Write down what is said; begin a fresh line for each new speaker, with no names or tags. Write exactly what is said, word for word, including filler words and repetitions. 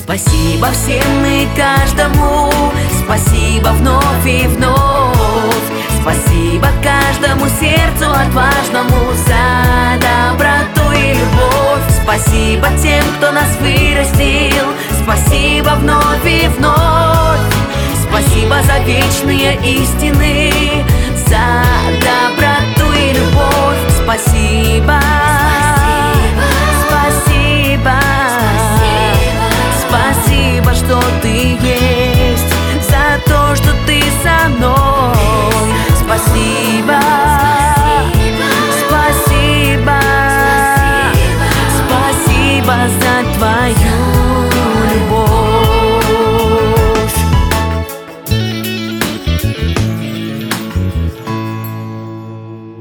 Спасибо всем и каждому, спасибо вновь и вновь. Спасибо каждому сердцу отважному за доброту и любовь. Спасибо тем, кто нас вырастил, спасибо вновь и вновь. Спасибо за вечные истины, за доброту и любовь. Спасибо.